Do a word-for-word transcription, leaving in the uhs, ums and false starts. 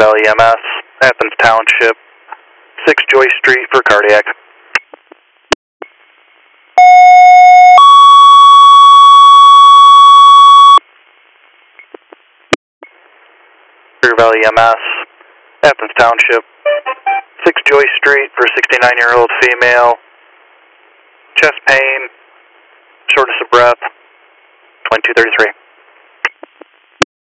Valley E M S, Athens Township, six Joyce Street for cardiac. Clear Valley E M S, Athens Township, six Joyce Street for sixty-nine-year-old female, chest pain, shortness of breath, twenty-two thirty-three.